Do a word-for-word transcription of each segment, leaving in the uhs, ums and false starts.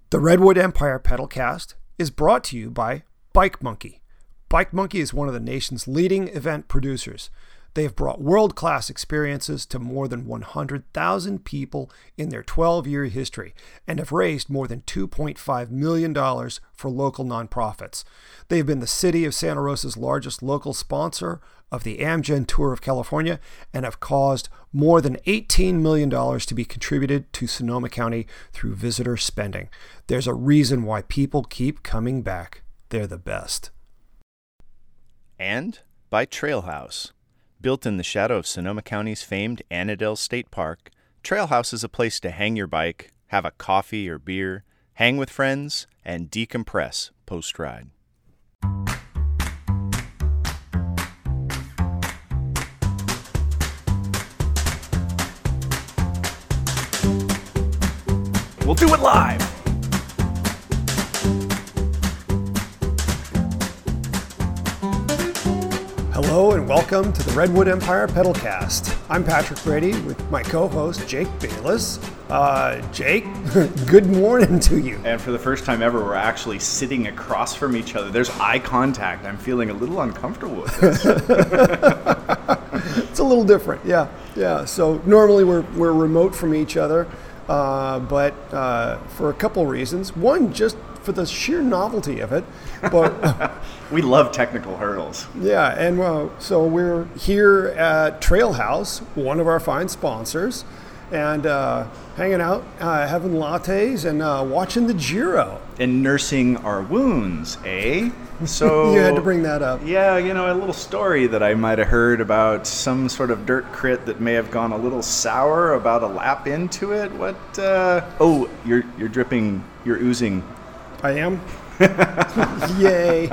The Redwood Empire Pedalcast is brought to you by Bike Monkey. Bike Monkey is one of the nation's leading event producers. They have brought world-class experiences to more than one hundred thousand people in their twelve-year history and have raised more than two point five million dollars for local nonprofits. They have been the city of Santa Rosa's largest local sponsor of the Amgen Tour of California and have caused more than eighteen million dollars to be contributed to Sonoma County through visitor spending. There's a reason why people keep coming back. They're the best. And by Trailhouse. Built in the shadow of Sonoma County's famed Annandale State Park, Trailhouse is a place to hang your bike, have a coffee or beer, hang with friends, and decompress post-ride. We'll do it live! Hello and welcome to the Redwood Empire Pedalcast. I'm Patrick Brady with my co-host Jake Bayless. Uh, Jake, good morning to you. And for the first time ever, we're actually sitting across from each other. There's eye contact. I'm feeling a little uncomfortable with this. It's a little different, yeah, yeah. So normally we're we're remote from each other, uh, but uh, for a couple reasons. One, just for the sheer novelty of it, but we love technical hurdles. Yeah, and uh, so we're here at Trailhouse, one of our fine sponsors, and uh, hanging out, uh, having lattes, and uh, watching the Giro. And nursing our wounds, eh? So you had to bring that up. Yeah, you know, a little story that I might have heard about some sort of dirt crit that may have gone a little sour about a lap into it. What? Uh, oh, you're you're dripping, you're oozing. I am? Yay.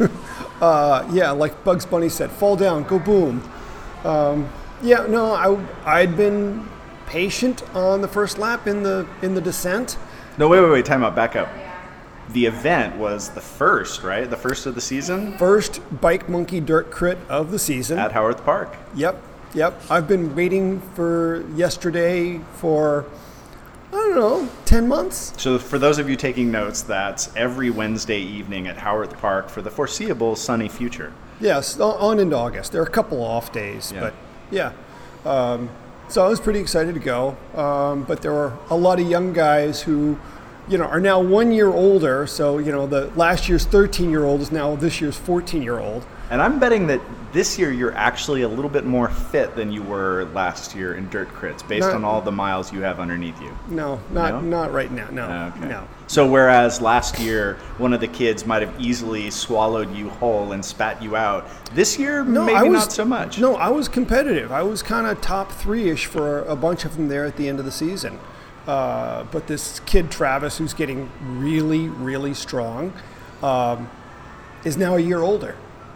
uh, yeah, like Bugs Bunny said, fall down, go boom. Um, yeah, no, I, I'd been patient on the first lap in the in the descent. No, wait, wait, wait, time out, back up. The event was the first, right? The first of the season? First Bike Monkey Dirt Crit of the season. At Howarth Park. Yep, yep. I've been waiting for yesterday for, I don't know, ten months? So for those of you taking notes, that's every Wednesday evening at Howarth Park for the foreseeable sunny future. Yes, on into August. There are a couple off days, yeah. but yeah. Um, so I was pretty excited to go, um, but there were a lot of young guys who, you know, are now one year older. So, you know, the last year's thirteen-year-old is now this year's fourteen-year-old. And I'm betting that this year you're actually a little bit more fit than you were last year in dirt crits, based not, on all the miles you have underneath you. No, not no? not right now. No, okay. no. So whereas last year one of the kids might have easily swallowed you whole and spat you out, this year no, maybe I was, not so much. No, I was competitive. I was kind of top three-ish for a bunch of them there at the end of the season. Uh, but this kid Travis, who's getting really, really strong, um, is now a year older.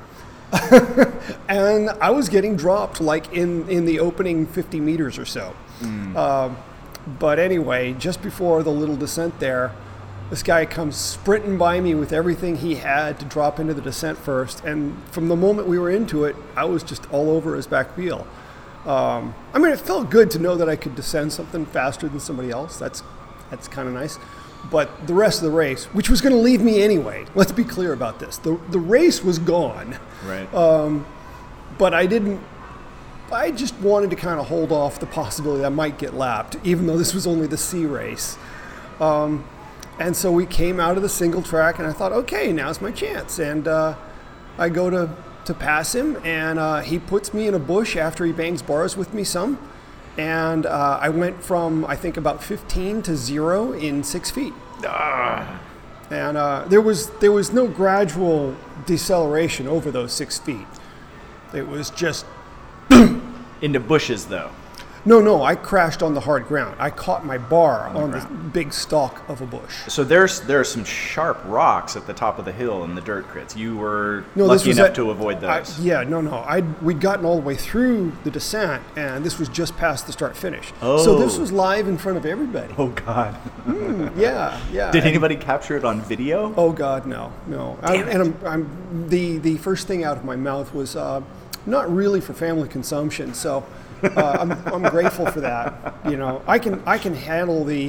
And I was getting dropped like in, in the opening fifty meters or so. Mm. Uh, but anyway, just before the little descent there, this guy comes sprinting by me with everything he had to drop into the descent first. And from the moment we were into it, I was just all over his back wheel. Um, I mean, it felt good to know that I could descend something faster than somebody else. That's that's kind of nice. But the rest of the race, which was going to leave me anyway, let's be clear about this. The the race was gone. Right. Um, but I didn't, I just wanted to kind of hold off the possibility I might get lapped, even though this was only the C race. Um, and so we came out of the single track, and I thought, okay, now's my chance. And uh, I go to, to pass him, and uh, he puts me in a bush after he bangs bars with me some. And uh, I went from, I think, about fifteen to zero in six feet. Ah. And uh, there was there was no gradual deceleration over those six feet. It was just... Into bushes, though. No, no, I crashed on the hard ground. I caught my bar on, on the, the big stalk of a bush. So there's there are some sharp rocks at the top of the hill in the dirt crits. You were no, lucky enough at, to avoid those. I, yeah, no, no. I'd, we'd gotten all the way through the descent, and this was just past the start-finish. Oh. So this was live in front of everybody. Oh, God. mm, yeah, yeah. Did anybody and, capture it on video? Oh, God, no, no. Damn I, and I'm, I'm, the, the first thing out of my mouth was uh, not really for family consumption, so... uh, I'm, I'm grateful for that. You know, I can I can handle the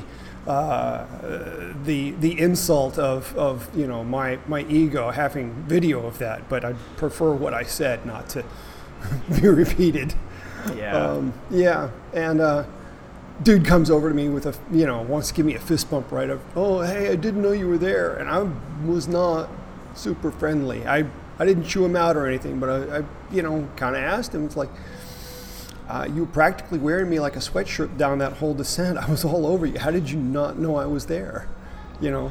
uh, the the insult of, of you know my, my ego having video of that, but I prefer what I said not to be repeated. Yeah. Um, yeah, and uh, dude comes over to me with a, you know, wants to give me a fist bump right up. Oh, hey, I didn't know you were there. And I was not super friendly. I, I didn't chew him out or anything, but I, I you know, kind of asked him. It's like, uh, you were practically wearing me like a sweatshirt down that whole descent. I was all over you. How did you not know I was there? You know,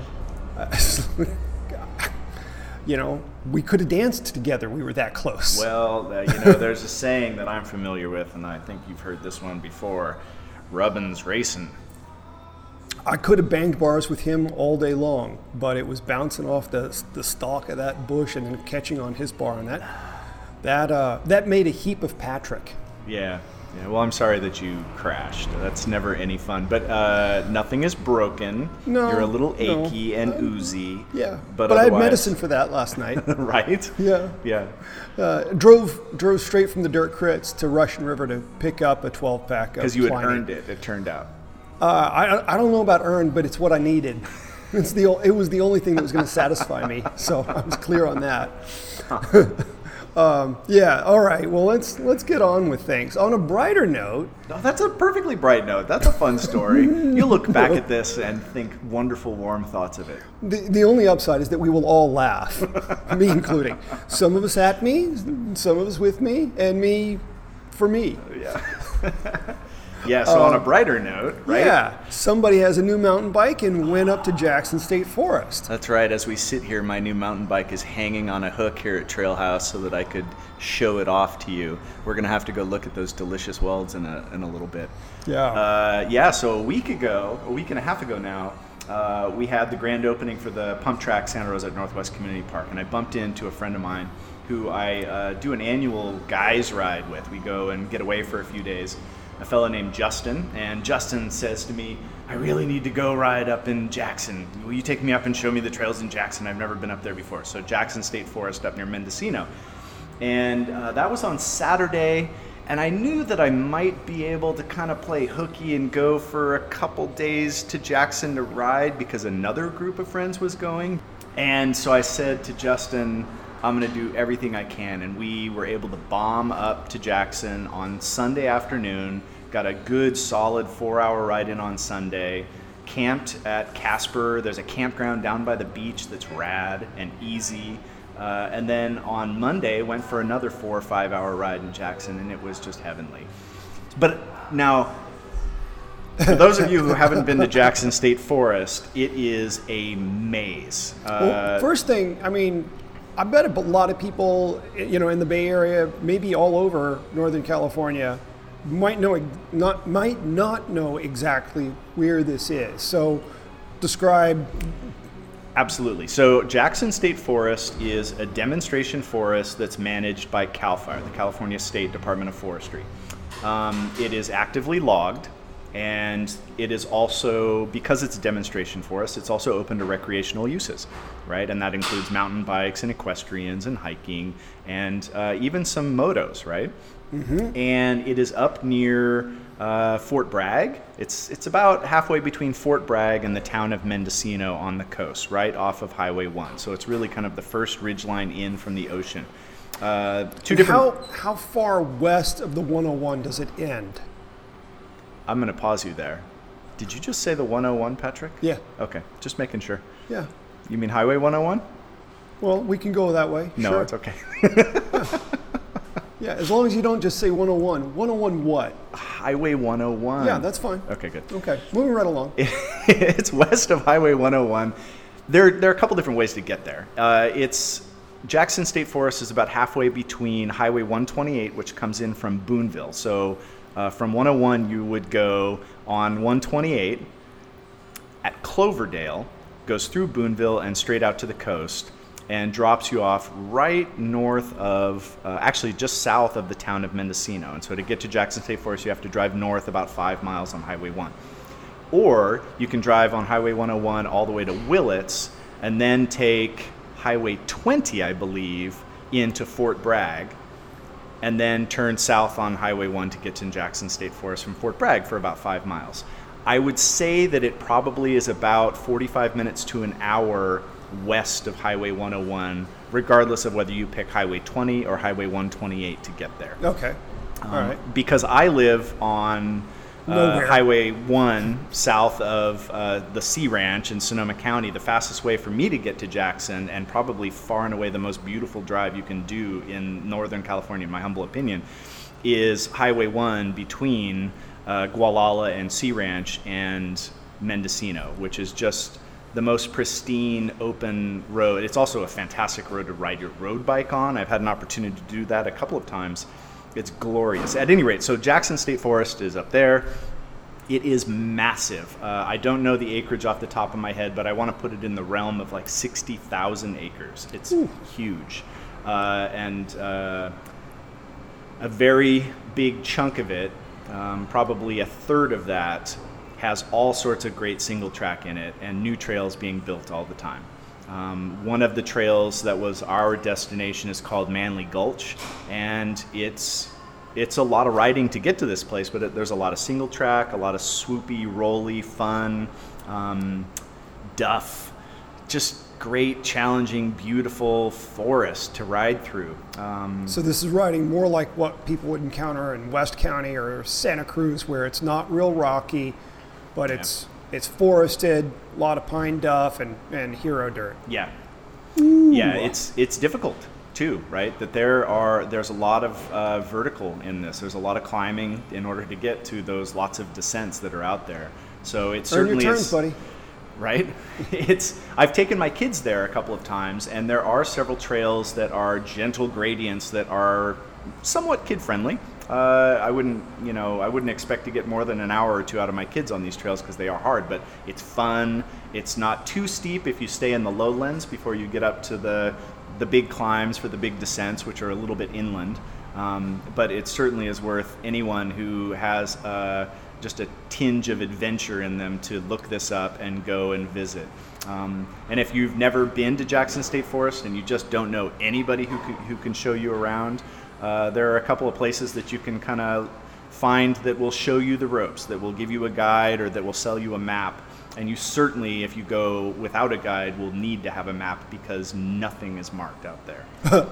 you know, we could have danced together. We were that close. Well, uh, you know, there's a saying that I'm familiar with, and I think you've heard this one before. Rubbin's racing. I could have banged bars with him all day long, but it was bouncing off the the stalk of that bush and then catching on his bar, and that that uh, that made a heap of Patrick. Yeah. Yeah. Well, I'm sorry that you crashed. That's never any fun. But uh, nothing is broken. No, You're a little no. achy and Um, oozy. Yeah, But, but I had otherwise- medicine for that last night. Right? Yeah. Yeah. Uh, drove drove straight from the Dirt Crits to Russian River to pick up a twelve pack. Because you had earned it, it turned out. Uh, I I don't know about earned, but it's what I needed. It's the o- it was the only thing that was going to satisfy me, so I was clear on that. um, yeah. All right. Well, let's let's get on with things. On a brighter note, Oh, that's a perfectly bright note. That's a fun story. You'll look back at this and think wonderful, warm thoughts of it. the the only upside is that we will all laugh, me including. Some of us at me, some of us with me, and me for me. Yeah, so on a brighter note, right? Yeah. Somebody has a new mountain bike and went up to Jackson State Forest. That's right. As we sit here, my new mountain bike is hanging on a hook here at Trail House so that I could show it off to you. We're going to have to go look at those delicious welds in a, in a little bit. Yeah. Uh, yeah, so a week ago, a week and a half ago now, uh, we had the grand opening for the Pump Track Santa Rosa at Northwest Community Park, and I bumped into a friend of mine who I uh, do an annual guys ride with. We go and get away for a few days. A fellow named Justin, and Justin says to me, I really need to go ride up in Jackson. Will you take me up and show me the trails in Jackson? I've never been up there before. So Jackson State Forest up near Mendocino. And uh, that was on Saturday, and I knew that I might be able to kind of play hooky and go for a couple days to Jackson to ride because another group of friends was going. And so I said to Justin, I'm going to do everything I can. And we were able to bomb up to Jackson on Sunday afternoon, got a good solid four hour ride in on Sunday, camped at Casper. There's a campground down by the beach that's rad and easy. Uh, and then on Monday, went for another four or five hour ride in Jackson, and it was just heavenly. But now, for those of you who haven't been to Jackson State Forest, it is a maze. Uh, Well, first thing, I mean, I bet a lot of people, you know, in the Bay Area, maybe all over Northern California, might know not might not know exactly where this is. So, describe. Absolutely. So Jackson State Forest is a demonstration forest that's managed by CAL FIRE, the California State Department of Forestry. Um, it is actively logged, and it is also, because it's a demonstration forest, it's also open to recreational uses, right? And that includes mountain bikes and equestrians and hiking and uh, even some motos, right? Mm-hmm. And it is up near uh, Fort Bragg. It's it's about halfway between Fort Bragg and the town of Mendocino on the coast, right off of Highway one. So it's really kind of the first ridgeline in from the ocean. Uh, two And different. how how far west of the one oh one does it end? I'm going to pause you there. Did you just say the one oh one, Patrick? Yeah. Okay, just making sure. Yeah. You mean Highway one oh one? Well, we can go that way. No, sure. it's okay. Yeah, as long as you don't just say one oh one. one oh one what? Highway one oh one. Yeah, that's fine. Okay, good. Okay, moving right along. It's west of Highway one oh one. There, there are a couple different ways to get there. Uh, it's Jackson State Forest is about halfway between Highway one twenty-eight, which comes in from Boonville. So uh, from one oh one, you would go on one twenty-eight at Cloverdale, goes through Boonville and straight out to the coast, and drops you off right north of, uh, actually just south of the town of Mendocino. And so to get to Jackson State Forest, you have to drive north about five miles on Highway one. Or you can drive on Highway one oh one all the way to Willits and then take Highway twenty, I believe, into Fort Bragg, and then turn south on Highway one to get to Jackson State Forest from Fort Bragg for about five miles. I would say that it probably is about forty-five minutes to an hour west of Highway one oh one, regardless of whether you pick Highway twenty or Highway one twenty-eight to get there. Okay. All Um, right. Because I live on uh, Nowhere. Highway one south of uh, the Sea Ranch in Sonoma County, the fastest way for me to get to Jackson, and probably far and away the most beautiful drive you can do in Northern California, in my humble opinion, is Highway one between uh, Gualala and Sea Ranch and Mendocino, which is just the most pristine open road. It's also a fantastic road to ride your road bike on. I've had an opportunity to do that a couple of times. It's glorious. At any rate, so Jackson State Forest is up there. It is massive. Uh, I don't know the acreage off the top of my head, but I want to put it in the realm of like sixty thousand acres. It's Ooh. huge. Uh, and uh, a very big chunk of it, um, probably a third of that, has all sorts of great single track in it and new trails being built all the time. Um, one of the trails that was our destination is called Manley Gulch, and it's it's a lot of riding to get to this place, but it, there's a lot of single track, a lot of swoopy, rolly, fun, um, duff, just great, challenging, beautiful forest to ride through. Um, So this is riding more like what people would encounter in West County or Santa Cruz, where it's not real rocky, but Yeah. it's it's forested, a lot of pine duff and, and hero dirt. Yeah, yeah, it's it's difficult too, right? That there are there's a lot of uh, vertical in this. There's a lot of climbing in order to get to those lots of descents that are out there. So it Earn certainly your turns, is, buddy. right? It's I've taken my kids there a couple of times, and there are several trails that are gentle gradients that are somewhat kid friendly. Uh, I wouldn't, you know, I wouldn't expect to get more than an hour or two out of my kids on these trails because they are hard, but it's fun. It's not too steep if you stay in the lowlands before you get up to the the big climbs for the big descents, which are a little bit inland. Um, but it certainly is worth anyone who has uh, just a tinge of adventure in them to look this up and go and visit. Um, and if you've never been to Jackson State Forest and you just don't know anybody who c- who can show you around, Uh, there are a couple of places that you can kind of find that will show you the ropes, that will give you a guide or that will sell you a map. And you certainly, if you go without a guide, will need to have a map because nothing is marked out there.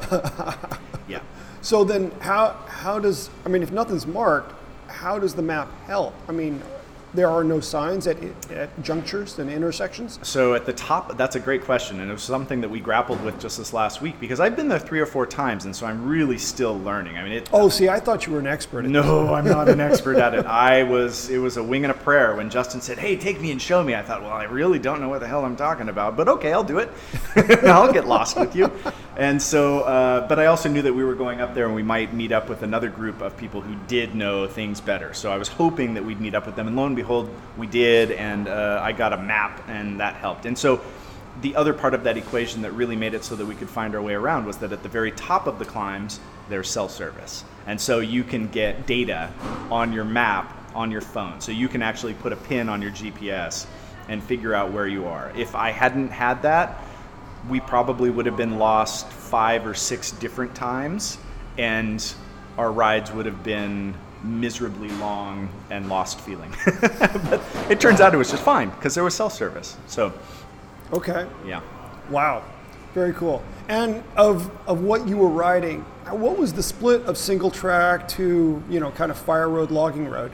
Yeah. So then how how does, I mean, if nothing's marked, how does the map help? I mean, there are no signs at, at junctures and intersections? So at the top, that's a great question, and it was something that we grappled with just this last week because I've been there three or four times, and so I'm really still learning. I mean, it. Oh, see, I thought you were an expert at No, I'm not an expert at it. I was. It was a wing and a prayer when Justin said, "Hey, take me and show me." I thought, well, I really don't know what the hell I'm talking about, but okay, I'll do it. I'll get lost with you. And so, uh, but I also knew that we were going up there and we might meet up with another group of people who did know things better. So I was hoping that we'd meet up with them, and lo and behold, we did, and uh, I got a map, and that helped. And so the other part of that equation that really made it so that we could find our way around was that at the very top of the climbs, there's cell service. And so you can get data on your map on your phone. So you can actually put a pin on your G P S and figure out where you are. If I hadn't had that, we probably would have been lost five or six different times, and our rides would have been miserably long and lost feeling. But it turns out it was just fine because there was cell service. So, Okay. yeah. Wow. Very cool. And of of what you were riding, what was the split of single track to, you know, kind of fire road, logging road?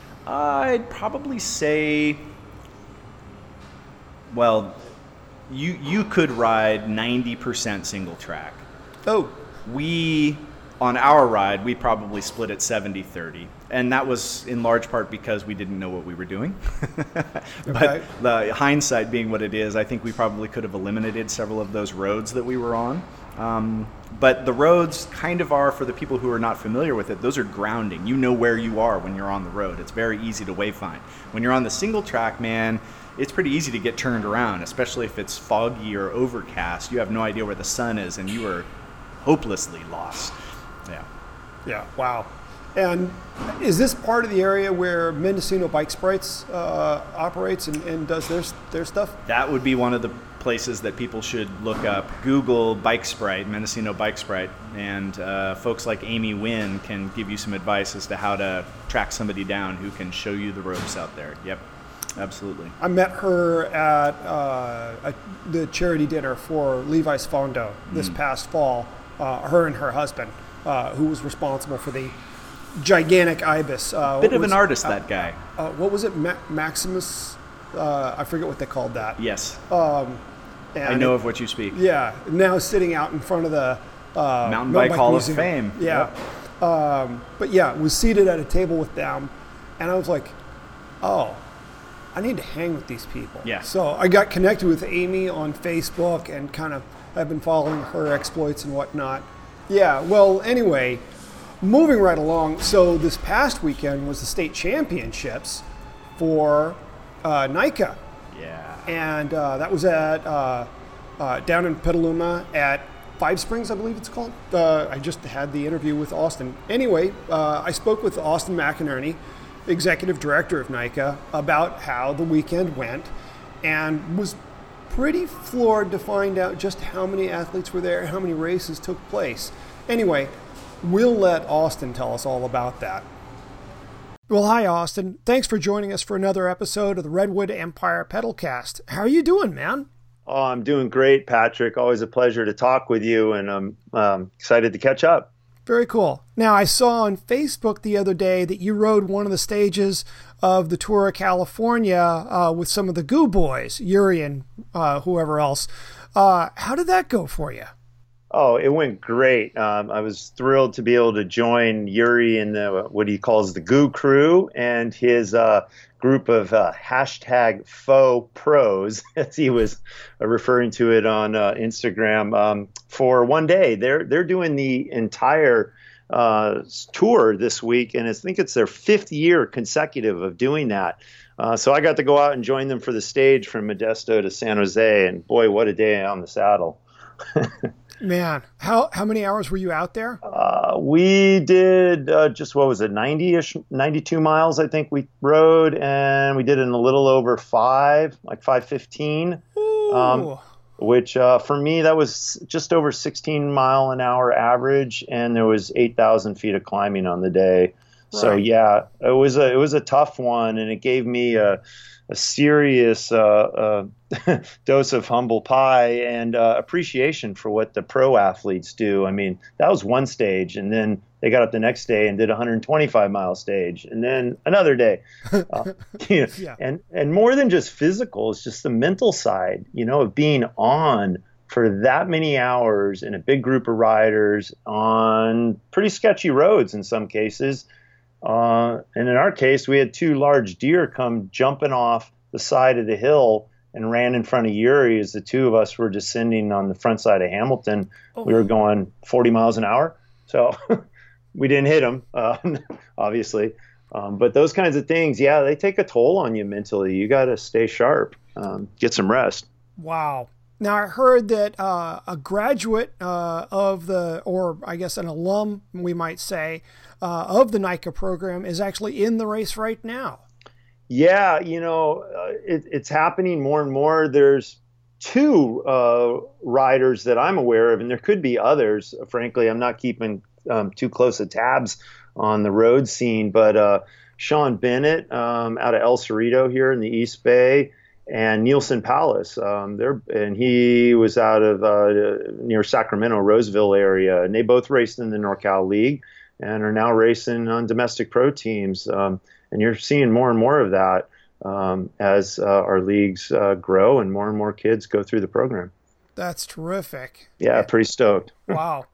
I'd probably say, well, you you could ride ninety percent single track. Oh, We, on our ride, we probably split it seventy thirty. And that was in large part because we didn't know what we were doing. Okay. But the hindsight being what it is, I think we probably could have eliminated several of those roads that we were on. Um, but the roads kind of are, for the people who are not familiar with it, those are grounding. You know where you are when you're on the road. It's very easy to wayfind. When you're on the single track, man, it's pretty easy to get turned around, especially if it's foggy or overcast. You have no idea where the sun is, and you are hopelessly lost. Yeah. yeah. Wow. And is this part of the area where Mendocino Bike Sprites uh, operates and, and does their their stuff? That would be one of the places that people should look up. Google Bike Sprite, Mendocino Bike Sprite, and uh, folks like Amy Wynn can give you some advice as to how to track somebody down who can show you the ropes out there. Yep. Absolutely. I met her at uh, a, the charity dinner for Levi's Fondo this mm. past fall. Uh, her and her husband, uh, who was responsible for the gigantic ibis. Uh, Bit of was, an artist, uh, that guy. Uh, what was it? Ma- Maximus? Uh, I forget what they called that. Yes. Um, I know it, of what you speak. Yeah. Now sitting out in front of the uh, Mountain Bike Hall Museum. of Fame. Yeah. Yep. Um, but yeah, was seated at a table with them, and I was like, oh, I need to hang with these people. Yeah. So I got connected with Amy on Facebook and kind of I've been following her exploits and whatnot. Yeah. Well, anyway, moving right along. So this past weekend was the state championships for uh, NICA. Yeah. And uh, that was at uh, uh, down in Petaluma at Five Springs, I believe it's called. Uh, I just had the interview with Austin. Anyway, uh, I spoke with Austin McInerney, executive director of NICA, about how the weekend went, and was pretty floored to find out just how many athletes were there, how many races took place. Anyway, we'll let Austin tell us all about that. Well, hi, Austin. Thanks for joining us for another episode of the Redwood Empire Pedalcast. How are you doing, man? Oh, I'm doing great, Patrick. Always a pleasure to talk with you, and I'm um, excited to catch up. Very cool. Now, I saw on Facebook the other day that you rode one of the stages of the Tour of California uh, with some of the Goo Boys, Yuri and uh, whoever else. Uh, how did that go for you? Oh, it went great. Um, I was thrilled to be able to join Yuri in the what he calls the Goo Crew and his uh, group of uh, hashtag faux pros, as he was uh, referring to it on uh, Instagram, um, for one day. They're they're doing the entire uh, tour this week, and I think it's their fifth year consecutive of doing that. Uh, so I got to go out and join them for the stage from Modesto to San Jose, and boy, what a day on the saddle. Man, how how many hours were you out there? Uh, we did uh, just, what was it, ninety-ish, ninety-two miles, I think we rode, and we did it in a little over five, like five fifteen, um, which uh, for me, that was just over sixteen mile an hour average, and there was eight thousand feet of climbing on the day. Right. So yeah, it was a, it was a tough one, and it gave me a, a serious uh, uh, dose of humble pie and uh, appreciation for what the pro athletes do. I mean, that was one stage, and then they got up the next day and did a one hundred twenty-five mile stage, and then another day. Uh, you know, yeah. And and more than just physical, it's just the mental side, you know, of being on for that many hours in a big group of riders on pretty sketchy roads in some cases. Uh, and in our case, we had two large deer come jumping off the side of the hill and ran in front of Yuri as the two of us were descending on the front side of Hamilton. Oh. We were going forty miles an hour. So we didn't hit them, uh, obviously. Um, but those kinds of things, yeah, they take a toll on you mentally. You got to stay sharp, um, get some rest. Wow. Now, I heard that uh, a graduate uh, of the, or I guess an alum, we might say, uh, of the NICA program is actually in the race right now. Yeah, you know, uh, it, it's happening more and more. There's two uh, riders that I'm aware of, and there could be others. Frankly, I'm not keeping um, too close of tabs on the road scene, but uh, Sean Bennett um, out of El Cerrito here in the East Bay, and Nielsen Palace. Um, there, and he was out of uh, near Sacramento, Roseville area, and they both raced in the NorCal League and are now racing on domestic pro teams. Um, and you're seeing more and more of that um, as uh, our leagues uh, grow and more and more kids go through the program. That's terrific. Yeah, pretty stoked. Wow.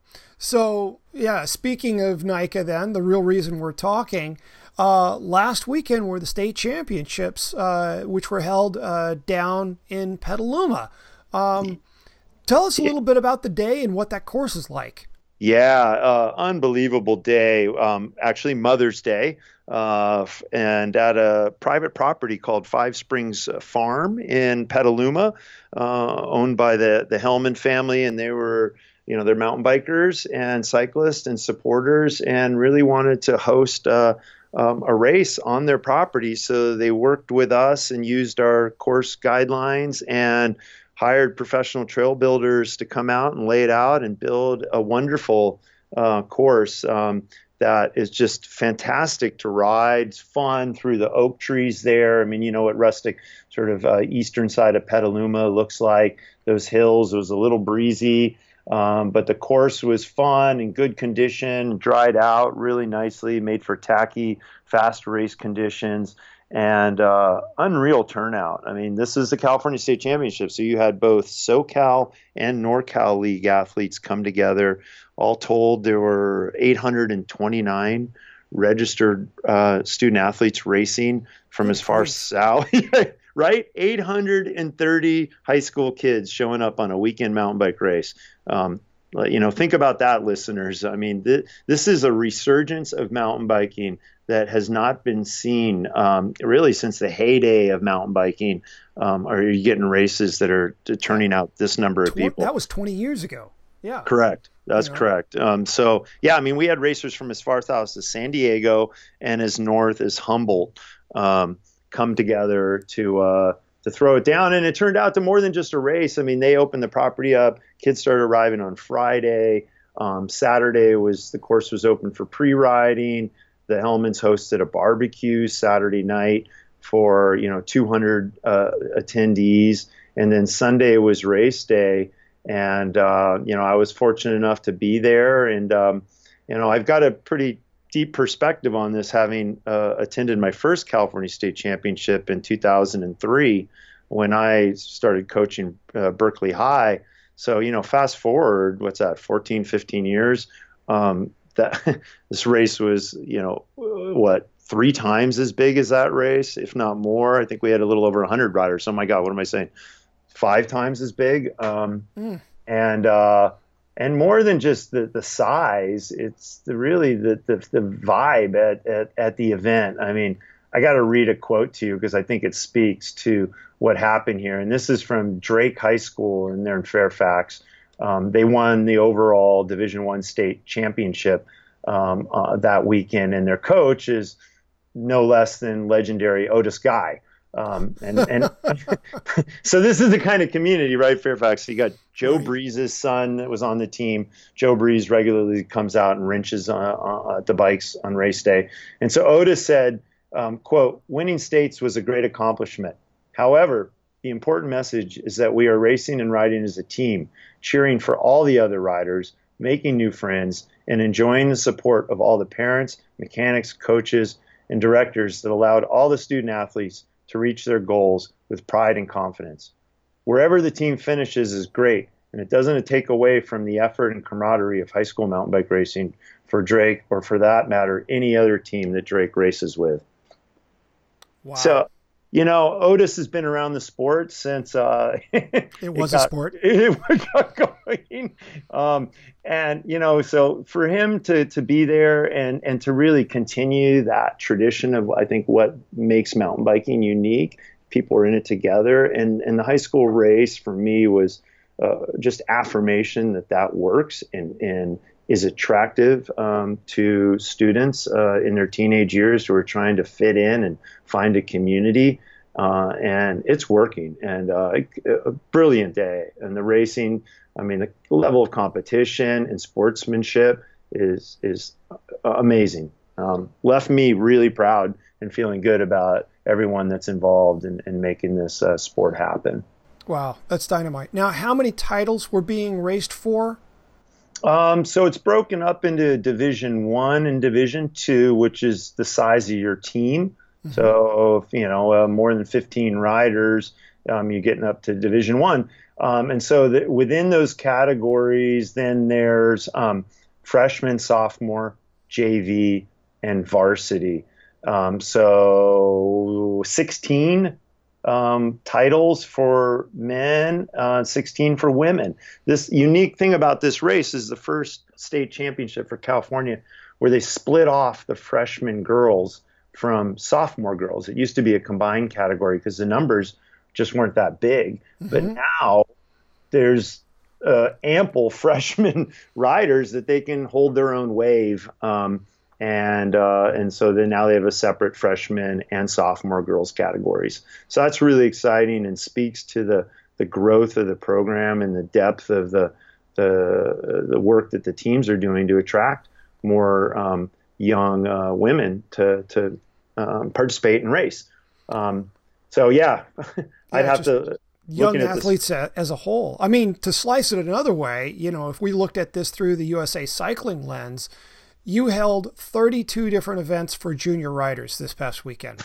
So, yeah, speaking of NICA then, the real reason we're talking, Uh, last weekend were the state championships, uh, which were held uh, down in Petaluma. Um, tell us a little bit about the day and what that course is like. Yeah, uh, unbelievable day. Um, actually, Mother's Day, uh, and at a private property called Five Springs Farm in Petaluma, uh, owned by the the Hellman family, and they were, you know, they're mountain bikers and cyclists and supporters, and really wanted to host Uh, Um, a race on their property. So they worked with us and used our course guidelines and hired professional trail builders to come out and lay it out and build a wonderful uh, course. Um, that is just fantastic to ride. It's fun through the oak trees there. I mean, you know what rustic sort of uh, eastern side of Petaluma looks like. Those hills, it was a little breezy, um, but the course was fun and good condition, dried out really nicely, made for tacky, fast race conditions, and uh, unreal turnout. I mean, this is the California State Championship, so you had both SoCal and NorCal League athletes come together. All told, there were eight hundred twenty-nine registered uh, student athletes racing from Good as far point. south, right? eight hundred thirty high school kids showing up on a weekend mountain bike race. Um, you know, think about that, listeners. I mean, th- this is a resurgence of mountain biking that has not been seen um, really since the heyday of mountain biking. Um, are you getting races that are turning out this number of people? That was twenty years ago. Yeah. Correct. That's you know. correct. Um, so, yeah, I mean, we had racers from as far south as San Diego and as north as Humboldt um, come together to uh, to throw it down. And it turned out to more than just a race. I mean, they opened the property up. Kids started arriving on Friday. Um, Saturday was the course was open for pre-riding. The Hellmans hosted a barbecue Saturday night for, you know, two hundred uh, attendees. And then Sunday was race day. And, uh, you know, I was fortunate enough to be there. And, um, you know, I've got a pretty deep perspective on this, having uh, attended my first California State Championship in two thousand three when I started coaching uh, Berkeley High. So, you know, fast forward, what's that, fourteen, fifteen years, um, that this race was, you know, what, three times as big as that race, if not more. I think we had a little over one hundred riders. Oh, my God, what am I saying? Five times as big. Um, mm. And uh, and more than just the, the size, it's the, really the, the, the vibe at, at, at the event. I mean, I got to read a quote to you because I think it speaks to what happened here. And this is from Drake High School, and they're in Fairfax. Um, they won the overall Division One state championship um, uh, that weekend, and their coach is no less than legendary Otis Guy. Um, and and so this is the kind of community, right? Fairfax. You got Joe right. Breeze's son that was on the team. Joe Breeze regularly comes out and wrenches uh, uh, the bikes on race day. And so Otis said, um, quote, "Winning states was a great accomplishment. However, the important message is that we are racing and riding as a team, cheering for all the other riders, making new friends, and enjoying the support of all the parents, mechanics, coaches, and directors that allowed all the student athletes to reach their goals with pride and confidence. Wherever the team finishes is great, and it doesn't take away from the effort and camaraderie of high school mountain bike racing for Drake, or for that matter, any other team that Drake races with." Wow. So, you know, Otis has been around the sport since uh, it was it got, a sport. It got going. Um, and, you know, so for him to, to be there and, and to really continue that tradition of, I think, what makes mountain biking unique, people are in it together. And, and the high school race for me was uh, just affirmation that that works and, and is attractive um, to students uh, in their teenage years who are trying to fit in and find a community. Uh, and it's working. And uh, a brilliant day. And the racing, I mean, the level of competition and sportsmanship is is amazing. Um, left me really proud and feeling good about everyone that's involved in, in making this uh, sport happen. Wow, that's dynamite. Now, how many titles were being raced for? Um, so it's broken up into Division One and Division Two, which is the size of your team. Mm-hmm. So, if, you know, uh, more than fifteen riders, um, you're getting up to Division One. Um, and so the, within those categories, then there's um, freshman, sophomore, J V, and varsity. Um, so sixteen um, titles for men, uh, sixteen for women. This unique thing about this race is the first state championship for California where they split off the freshman girls from sophomore girls. It used to be a combined category because the numbers just weren't that big. Mm-hmm. But now there's uh, ample freshman riders that they can hold their own wave. Um, and uh, and so then now they have a separate freshman and sophomore girls categories. So that's really exciting and speaks to the, the growth of the program and the depth of the, the, the work that the teams are doing to attract more um, young uh, women to to um, participate and race. Um, so yeah, yeah I'd have to young athletes this. as a whole. I mean, to slice it another way, you know, if we looked at this through the U S A Cycling lens, you held thirty-two different events for junior riders this past weekend.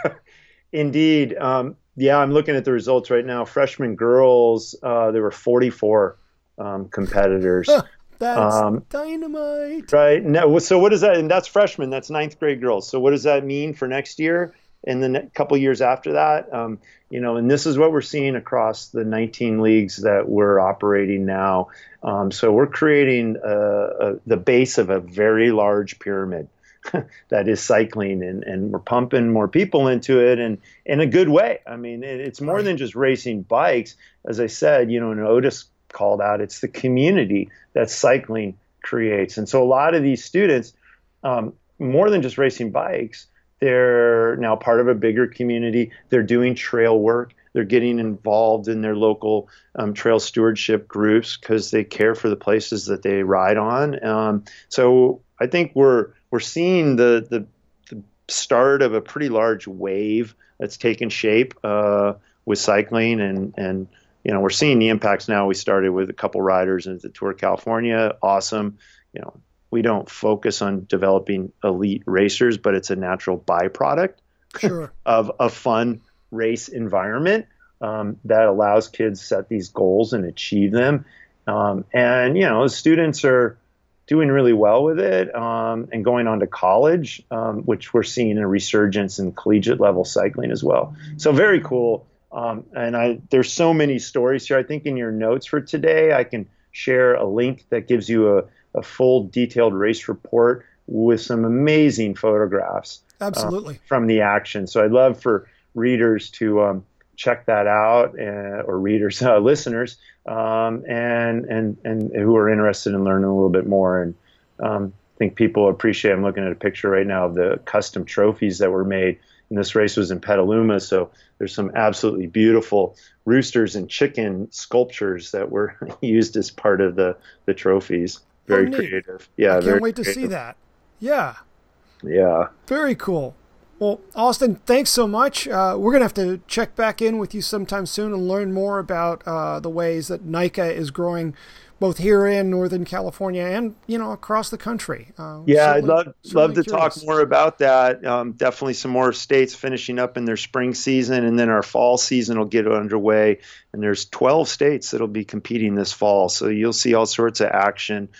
Indeed. Um, yeah, I'm looking at the results right now. Freshman girls, uh, there were forty-four um, competitors. That's um, dynamite. Right. No, so what does that, and that's freshmen, that's ninth grade girls. So what does that mean for next year and the ne- couple years after that? Um, you know, and this is what we're seeing across the nineteen leagues that we're operating now. Um, so we're creating uh, a, the base of a very large pyramid that is cycling, and, and we're pumping more people into it, and in a good way. I mean, it, it's more right. than just racing bikes. As I said, you know, and Otis called out, it's the community that cycling creates. And so a lot of these students, um, more than just racing bikes, they're now part of a bigger community. They're doing trail work. They're getting involved in their local um, trail stewardship groups because they care for the places that they ride on. Um, so I think we're we're seeing the, the the start of a pretty large wave that's taken shape uh, with cycling, and and you know we're seeing the impacts now. We started with a couple riders at the Tour of California. Awesome, you know. We don't focus on developing elite racers, but it's a natural byproduct sure. of a fun race environment um, that allows kids to set these goals and achieve them. Um, and, you know, students are doing really well with it um, and going on to college, um, which we're seeing a resurgence in collegiate level cycling as well. So very cool. Um, and I there's so many stories here. I think in your notes for today, I can share a link that gives you a a full detailed race report with some amazing photographs absolutely uh, from the action. So I'd love for readers to um, check that out, uh, or readers, uh, listeners, um, and, and, and who are interested in learning a little bit more. And um, I think people appreciate, I'm looking at a picture right now of the custom trophies that were made. And this race was in Petaluma. So there's some absolutely beautiful roosters and chicken sculptures that were used as part of the, the trophies. Very oh, creative. Yeah. I can't wait creative. to see that. Yeah. Yeah. Very cool. Well, Austin, thanks so much. Uh, we're going to have to check back in with you sometime soon and learn more about uh, the ways that NICA is growing both here in Northern California and, you know, across the country. Uh, yeah, I'd love, love to curious. talk more about that. Um, definitely some more states finishing up in their spring season, and then our fall season will get underway. And there's twelve states that'll be competing this fall. So you'll see all sorts of action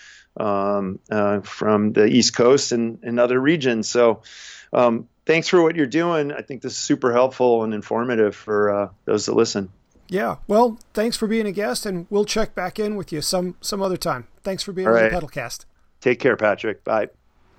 um, uh, from the East Coast and, and other regions. So um, thanks for what you're doing. I think this is super helpful and informative for uh, those that listen. Yeah. Well, thanks for being a guest, and we'll check back in with you some, some other time. Thanks for being all on right. the Pedalcast. Take care, Patrick. Bye.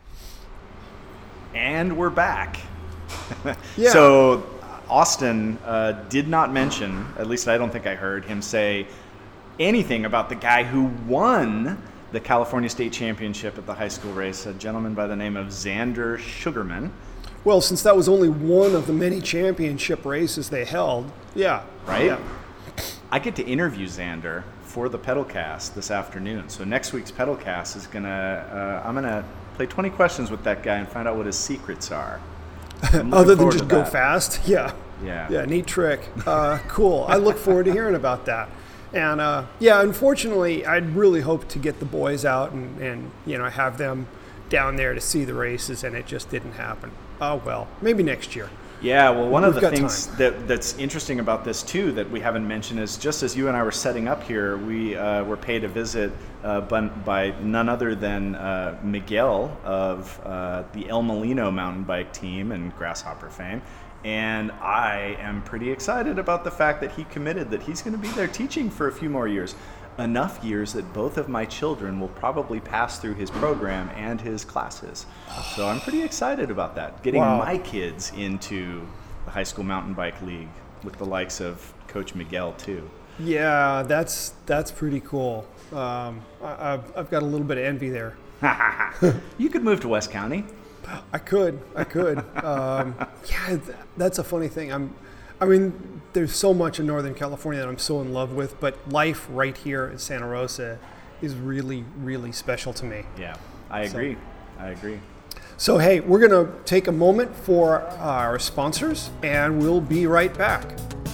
And we're back. yeah. So Austin uh, did not mention, at least I don't think I heard him say anything about the guy who won the California State Championship at the high school race, a gentleman by the name of Xander Sugarman. Well, since that was only one of the many championship races they held, yeah. Right? Yeah. I get to interview Xander for the Pedalcast this afternoon. So next week's Pedalcast is going to, uh, I'm going to play twenty questions with that guy and find out what his secrets are. Other than just go fast? Yeah. Yeah. Yeah, neat trick. Uh, cool. I look forward to hearing about that. And uh, yeah, unfortunately, I'd really hoped to get the boys out and, and, you know, have them down there to see the races, and it just didn't happen. Oh, well, maybe next year. Yeah, well, one We've of the got things time. that that's interesting about this, too, that we haven't mentioned is just as you and I were setting up here, we uh, were paid a visit uh, by, by none other than uh, Miguel of uh, the El Molino mountain bike team and Grasshopper fame. And I am pretty excited about the fact that he committed that he's going to be there teaching for a few more years. Enough years that both of my children will probably pass through his program and his classes. So I'm pretty excited about that. Getting Wow. my kids into the high school mountain bike league with the likes of Coach Miguel too. Yeah, that's that's pretty cool. Um, I, I've, I've got a little bit of envy there. You could move to West County. I could, I could. Um, yeah, th- that's a funny thing. I'm, I mean, there's so much in Northern California that I'm so in love with, but life right here in Santa Rosa is really, really special to me. Yeah, I agree. So. I agree. So, hey, we're going to take a moment for our sponsors, and we'll be right back.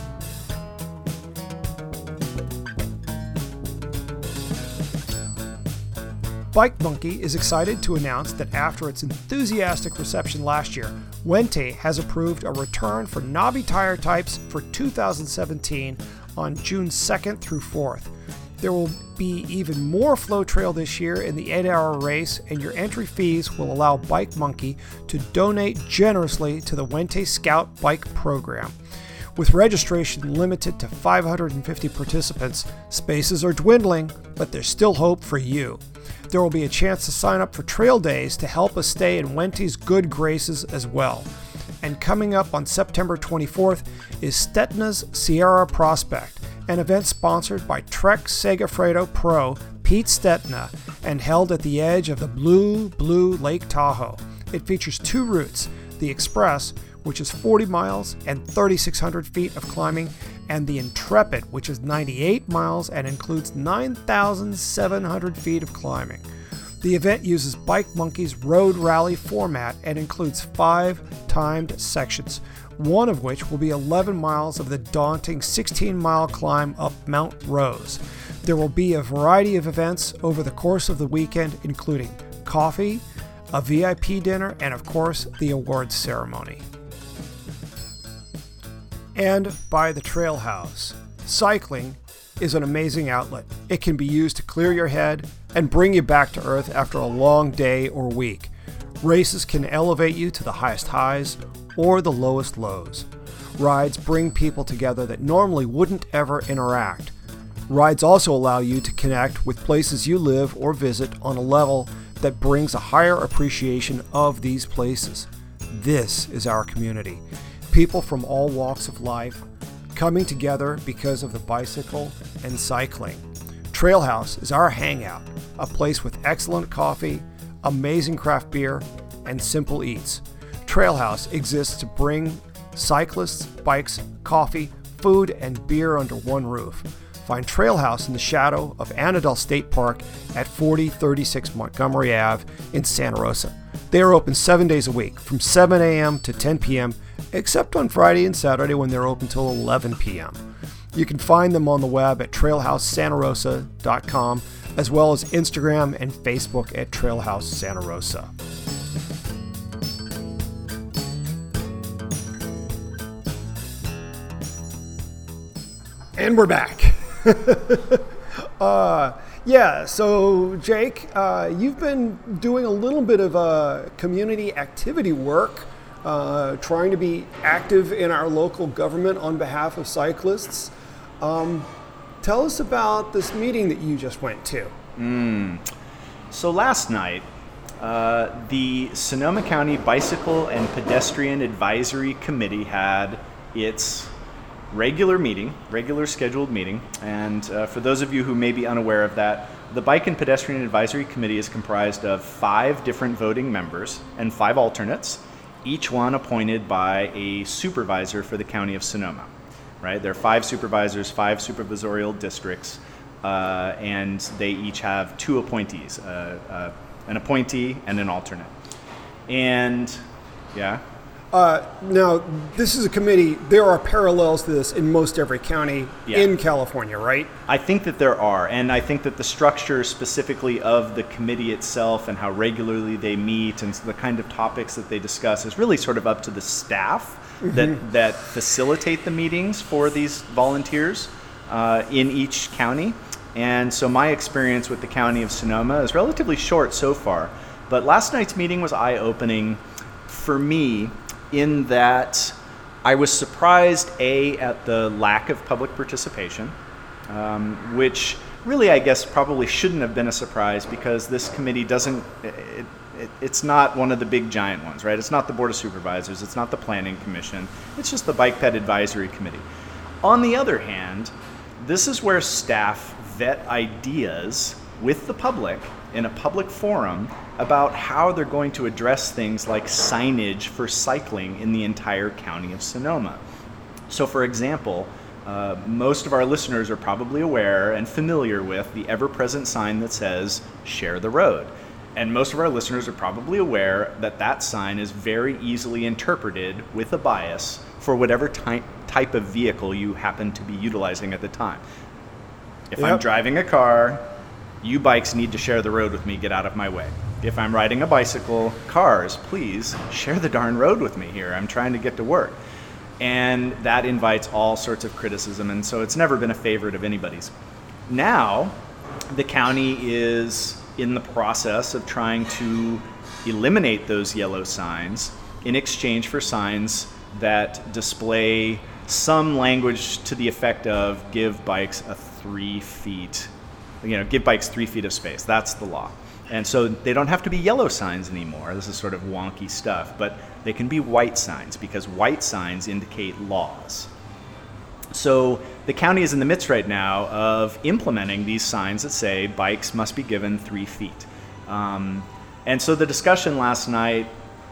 Bike Monkey is excited to announce that after its enthusiastic reception last year, Wente has approved a return for knobby tire types for two thousand seventeen on June second through fourth. There will be even more Flow Trail this year in the eight-hour race, and your entry fees will allow Bike Monkey to donate generously to the Wente Scout Bike Program. With registration limited to five hundred fifty participants, spaces are dwindling, but there's still hope for you. There will be a chance to sign up for trail days to help us stay in Wente's good graces as well. And coming up on September twenty-fourth is Stetna's Sierra Prospect, an event sponsored by Trek Segafredo Pro Pete Stetna and held at the edge of the blue, blue Lake Tahoe. It features two routes, the Express, which is forty miles and thirty-six hundred feet of climbing, and the Intrepid, which is ninety-eight miles and includes nine thousand seven hundred feet of climbing. The event uses Bike Monkey's road rally format and includes five timed sections, one of which will be eleven miles of the daunting sixteen mile climb up Mount Rose. There will be a variety of events over the course of the weekend, including coffee, a V I P dinner, and of course, the awards ceremony. And by the Trail House. Cycling is an amazing outlet. It can be used to clear your head and bring you back to earth after a long day or week. Races can elevate you to the highest highs or the lowest lows. Rides bring people together that normally wouldn't ever interact. Rides also allow you to connect with places you live or visit on a level that brings a higher appreciation of these places. This is our community. People from all walks of life coming together because of the bicycle and cycling. Trail House is our hangout, a place with excellent coffee, amazing craft beer, and simple eats. Trail House exists to bring cyclists, bikes, coffee, food, and beer under one roof. Find Trail House in the shadow of Annandale State Park at forty thirty-six Montgomery Avenue in Santa Rosa. They are open seven days a week, from seven a.m. to ten p.m., except on Friday and Saturday when they're open till eleven p.m. You can find them on the web at trail house santa rosa dot com, as well as Instagram and Facebook at Trailhouse Santa Rosa. And we're back. uh, yeah, so Jake, uh, you've been doing a little bit of uh, community activity work, uh, trying to be active in our local government on behalf of cyclists. Um, tell us about this meeting that you just went to. Mm. So last night, uh, the Sonoma County Bicycle and Pedestrian Advisory Committee had its regular meeting, regular scheduled meeting. And uh, for those of you who may be unaware of that, the Bike and Pedestrian Advisory Committee is comprised of five different voting members and five alternates, each one appointed by a supervisor for the County of Sonoma. Right? There are five supervisors, five supervisorial districts, uh, and they each have two appointees, uh, uh, an appointee and an alternate. And, yeah? Uh, now, this is a committee. There are parallels to this in most every county yeah. in California, right? I think that there are, and I think that the structure specifically of the committee itself and how regularly they meet and the kind of topics that they discuss is really sort of up to the staff mm-hmm. that, that facilitate the meetings for these volunteers uh, in each county. And so my experience with the County of Sonoma is relatively short so far, but last night's meeting was eye-opening for me, in that I was surprised, A, at the lack of public participation, um, which really I guess probably shouldn't have been a surprise because this committee doesn't, it, it, it's not one of the big giant ones, right? It's not the Board of Supervisors, it's not the Planning Commission, it's just the Bike Ped Advisory Committee. On the other hand, this is where staff vet ideas with the public in a public forum about how they're going to address things like signage for cycling in the entire county of Sonoma. So for example, uh, most of our listeners are probably aware and familiar with the ever-present sign that says, "Share the road." and most of our listeners are probably aware that that sign is very easily interpreted with a bias for whatever ty- type of vehicle you happen to be utilizing at the time. If yep. I'm driving a car, you bikes need to share the road with me, get out of my way. If I'm riding a bicycle, cars, please share the darn road with me here. I'm trying to get to work. And that invites all sorts of criticism, and so it's never been a favorite of anybody's. Now, the county is in the process of trying to eliminate those yellow signs in exchange for signs that display some language to the effect of give bikes a three feet, you know, give bikes three feet of space. That's the law. And so they don't have to be yellow signs anymore. This is sort of wonky stuff, but they can be white signs because white signs indicate laws. So the county is in the midst right now of implementing these signs that say bikes must be given three feet. Um, and so the discussion last night,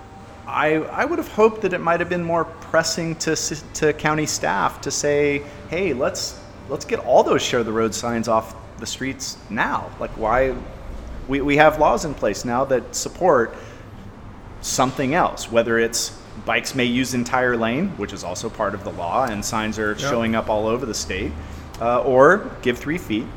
I, I would have hoped that it might have been more pressing to to county staff to say, hey, let's let's get all those share the road signs off the streets now. Like, why? We, we have laws in place now that support something else, whether it's bikes may use entire lane, which is also part of the law, and signs are yep. showing up all over the state, uh, or give three feet.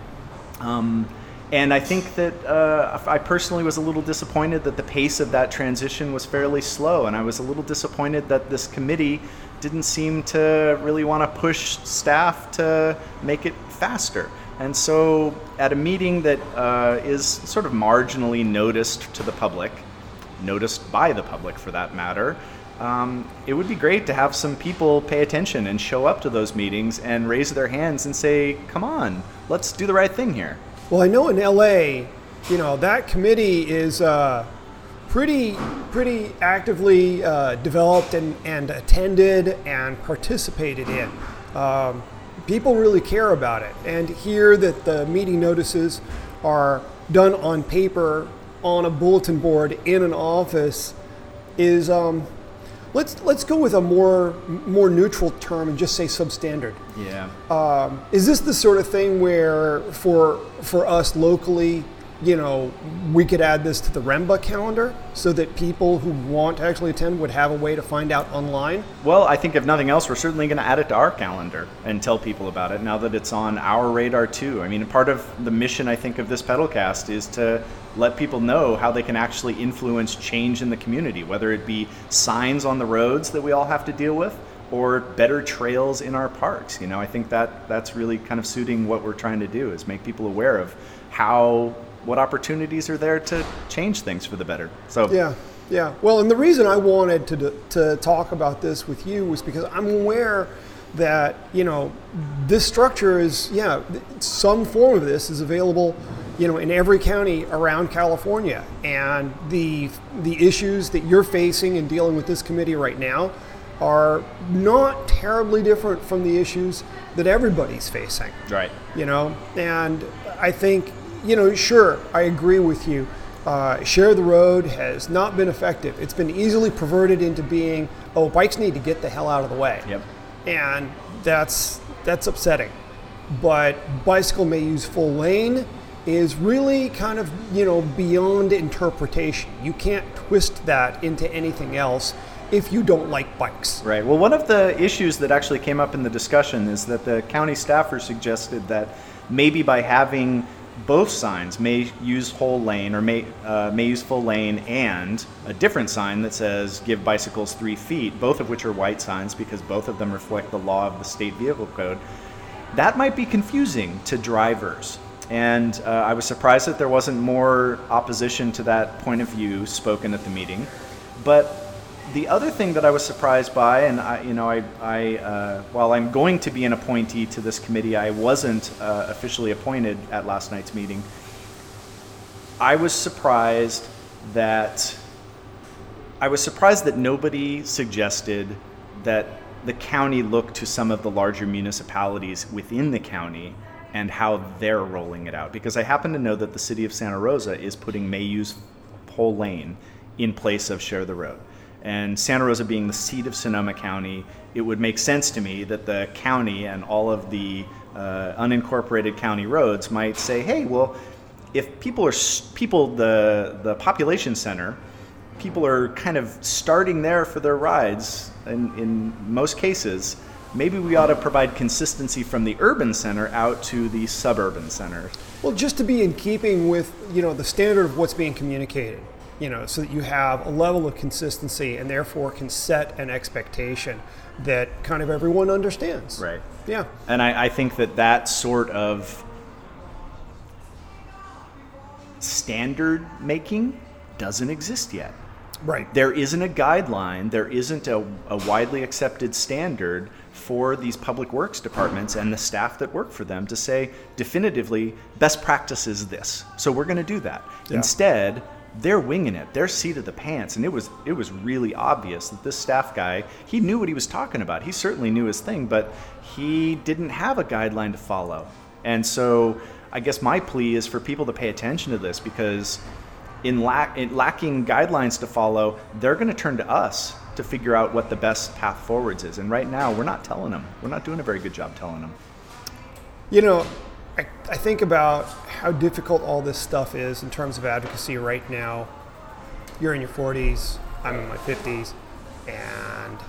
Um, and I think that uh, I personally was a little disappointed that the pace of that transition was fairly slow, and I was a little disappointed that this committee didn't seem to really want to push staff to make it faster. And so at a meeting that uh, is sort of marginally noticed to the public, noticed by the public for that matter, um, it would be great to have some people pay attention and show up to those meetings and raise their hands and say, come on, let's do the right thing here. Well, I know in L A, you know, that committee is uh, pretty pretty actively uh, developed and, and attended and participated in. Um, People really care about it, and hear that the meeting notices are done on paper on a bulletin board in an office is um, let's let's go with a more more neutral term and just say substandard. Yeah. Um, is this the sort of thing where for for us locally, you know, we could add this to the REMBA calendar so that people who want to actually attend would have a way to find out online? Well, I think if nothing else, we're certainly going to add it to our calendar and tell people about it now that it's on our radar too. I mean, part of the mission, I think, of this Pedalcast is to let people know how they can actually influence change in the community, whether it be signs on the roads that we all have to deal with or better trails in our parks. You know, I think that that's really kind of suiting what we're trying to do, is make people aware of how what opportunities are there to change things for the better. So yeah, yeah. Well, and the reason I wanted to to talk about this with you was because I'm aware that, you know, this structure is, yeah, some form of this is available, you know, in every county around California, and the the issues that you're facing and dealing with this committee right now are not terribly different from the issues that everybody's facing. Right. You know, and I think, you know, sure, I agree with you. Uh, Share the Road has not been effective. It's been easily perverted into being, oh, bikes need to get the hell out of the way. Yep. And that's that's upsetting. But bicycle may use full lane is really kind of, you know, beyond interpretation. You can't twist that into anything else if you don't like bikes. Right. Well, one of the issues that actually came up in the discussion is that the county staffer suggested that maybe by having both signs, may use whole lane or may uh, may use full lane, and a different sign that says give bicycles three feet, both of which are white signs because both of them reflect the law of the state vehicle code, that might be confusing to drivers. And uh, I was surprised that there wasn't more opposition to that point of view spoken at the meeting. But the other thing that I was surprised by, and I, you know, I, I uh, while I'm going to be an appointee to this committee, I wasn't uh, officially appointed at last night's meeting. I was surprised that I was surprised that nobody suggested that the county look to some of the larger municipalities within the county and how they're rolling it out. Because I happen to know that the city of Santa Rosa is putting may use whole lane in place of share the road. And Santa Rosa being the seat of Sonoma County, it would make sense to me that the county and all of the uh, unincorporated county roads might say, hey, well, if people are people the the population center, people are kind of starting there for their rides. In, in most cases, maybe we ought to provide consistency from the urban center out to the suburban center. Well, just to be in keeping with, you know, the standard of what's being communicated, you know, so that you have a level of consistency and therefore can set an expectation that kind of everyone understands. Right. Yeah. And I, I think that that sort of standard making doesn't exist yet. Right. There isn't a guideline, there isn't a, a widely accepted standard for these public works departments and the staff that work for them to say definitively, best practice is this. So we're going to do that. Yeah. Instead, they're winging it. They're seat of the pants. And it was it was really obvious that this staff guy, he knew what he was talking about. He certainly knew his thing, but he didn't have a guideline to follow. And so I guess my plea is for people to pay attention to this, because in, lack, in lacking guidelines to follow, they're going to turn to us to figure out what the best path forwards is. And right now, we're not telling them. We're not doing a very good job telling them. You know, I, I think about how difficult all this stuff is in terms of advocacy right now. You're in your forties, I'm in my fifties, and,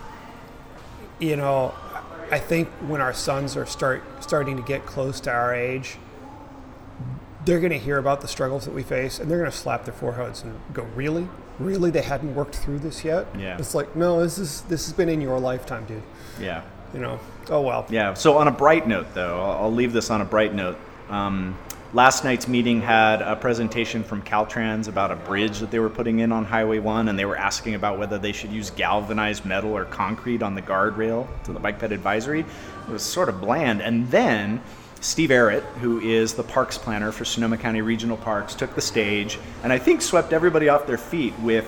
you know, I think when our sons are start starting to get close to our age, they're going to hear about the struggles that we face, and they're going to slap their foreheads and go, really? Really? They hadn't worked through this yet? Yeah. It's like, no, this is this has been in your lifetime, dude. Yeah. You know, oh well. Yeah. So on a bright note, though, I'll, I'll leave this on a bright note. Um, last night's meeting had a presentation from Caltrans about a bridge that they were putting in on Highway one, and they were asking about whether they should use galvanized metal or concrete on the guardrail to the Bike Ped Advisory. It was sort of bland. And then Steve Arrett, who is the parks planner for Sonoma County Regional Parks, took the stage and I think swept everybody off their feet with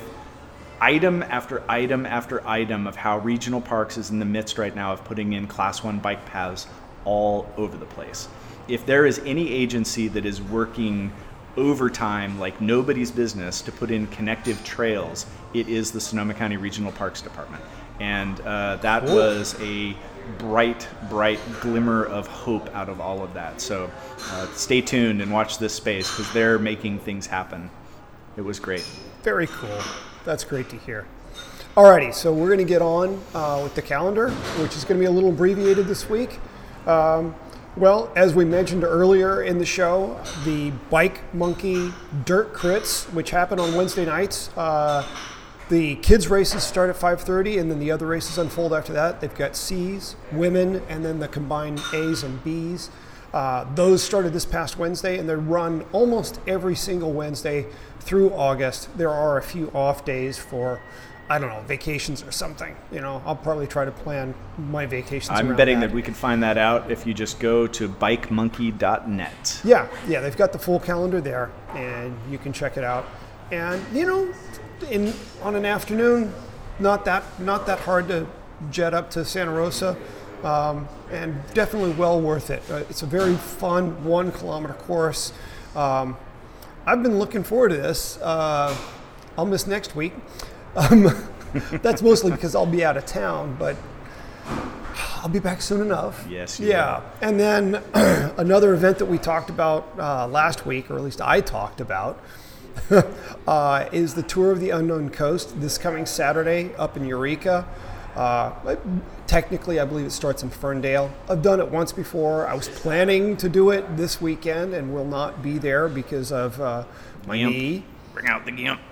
item after item after item of how regional parks is in the midst right now of putting in class one bike paths all over the place. If there is any agency that is working overtime like nobody's business to put in connective trails, it is the Sonoma County Regional Parks Department. And uh, that Whoa. was a bright, bright glimmer of hope out of all of that. So uh, stay tuned and watch this space, because they're making things happen. It was great. Very cool. That's great to hear. Alrighty, so we're going to get on uh, with the calendar, which is going to be a little abbreviated this week. Um, well, as we mentioned earlier in the show, the Bike Monkey Dirt Crits, which happen on Wednesday nights, uh, the kids' races start at five thirty, and then the other races unfold after that. They've got C's, women, and then the combined A's and B's. Uh, those started this past Wednesday, and they run almost every single Wednesday through August. There are a few off days for, I don't know, vacations or something. You know, I'll probably try to plan my vacations I'm around betting that. that we could find that out if you just go to bike monkey dot net. Yeah, yeah, they've got the full calendar there, and you can check it out. And, you know, in on an afternoon, not that not that hard to jet up to Santa Rosa, um, and definitely well worth it. Uh, it's a very fun one kilometer course. Um, I've been looking forward to this. Uh, I'll miss next week. Um, that's mostly because I'll be out of town, but I'll be back soon enough. Yes. You yeah. will. And then another event that we talked about uh, last week, or at least I talked about, uh, is the Tour of the Unknown Coast this coming Saturday up in Eureka. Uh, technically, I believe it starts in Ferndale. I've done it once before. I was planning to do it this weekend and will not be there because of uh, my Gimp. knee. Bring out the gimp.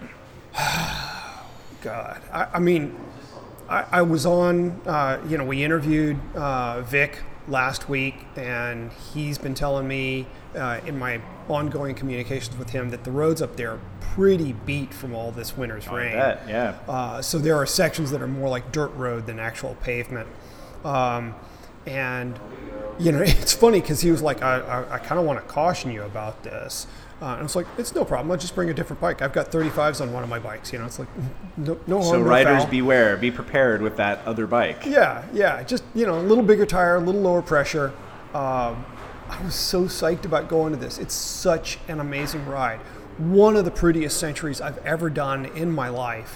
God, I, I mean, I, I was on, uh, you know, we interviewed uh, Vic last week, and he's been telling me uh, in my ongoing communications with him that the roads up there are pretty beat from all this winter's I rain. bet, yeah. Uh, so there are sections that are more like dirt road than actual pavement. Um, and, you know, it's funny because he was like, I, I, I kind of want to caution you about this. Uh, and I was like, it's no problem. I'll just bring a different bike. I've got thirty-fives on one of my bikes. You know, it's like, no, no harm, So no riders foul. beware. Be prepared with that other bike. Yeah, yeah. Just, you know, a little bigger tire, a little lower pressure. Um, I was so psyched about going to this. It's such an amazing ride. One of the prettiest centuries I've ever done in my life.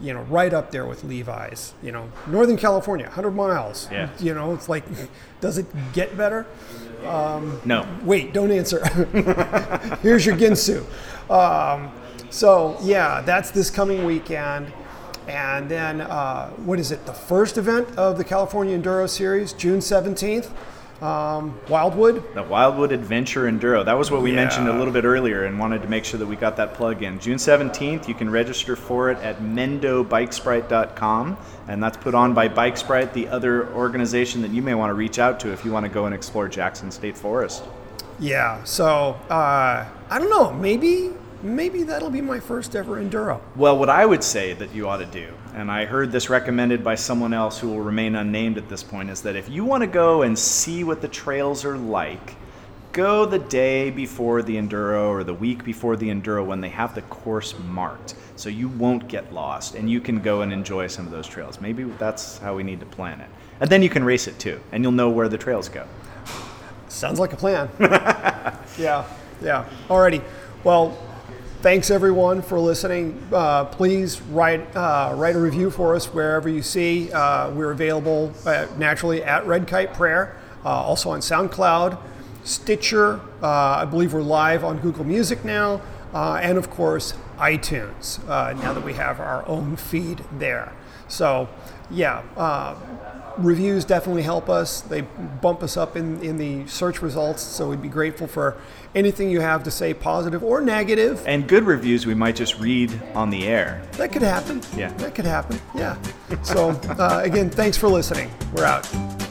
you know, right up there with Levi's. You know, Northern California, one hundred miles. Yeah. You know, it's like, does it get better? Um, no. Wait, don't answer. Here's your Ginsu. Um, so, yeah, that's this coming weekend. And then, uh, what is it, the first event of the California Enduro Series, June seventeenth, um, Wildwood? The Wildwood Adventure Enduro. That was what we Yeah. mentioned a little bit earlier and wanted to make sure that we got that plug in. June seventeenth, you can register for it at mendo bike sprite dot com, and that's put on by Bike Sprite, the other organization that you may want to reach out to if you want to go and explore Jackson State Forest. Yeah, so, uh, I don't know, maybe... Maybe that'll be my first ever enduro. Well, what I would say that you ought to do, and I heard this recommended by someone else who will remain unnamed at this point, is that if you want to go and see what the trails are like, go the day before the enduro or the week before the enduro when they have the course marked, so you won't get lost and you can go and enjoy some of those trails. Maybe that's how we need to plan it. And then you can race it too, and you'll know where the trails go. Sounds like a plan. yeah, yeah. Alrighty. Well, thanks everyone for listening. Uh, please write uh, write a review for us wherever you see. Uh, we're available uh, naturally at Red Kite Prayer, uh, also on SoundCloud, Stitcher. Uh, I believe we're live on Google Music now, uh, and of course iTunes. Uh, now that we have our own feed there, so yeah. Uh, Reviews definitely help us. They bump us up in, in the search results, so we'd be grateful for anything you have to say, positive or negative. And good reviews we might just read on the air. That could happen. Yeah. That could happen. Yeah. So, uh, again, thanks for listening. We're out.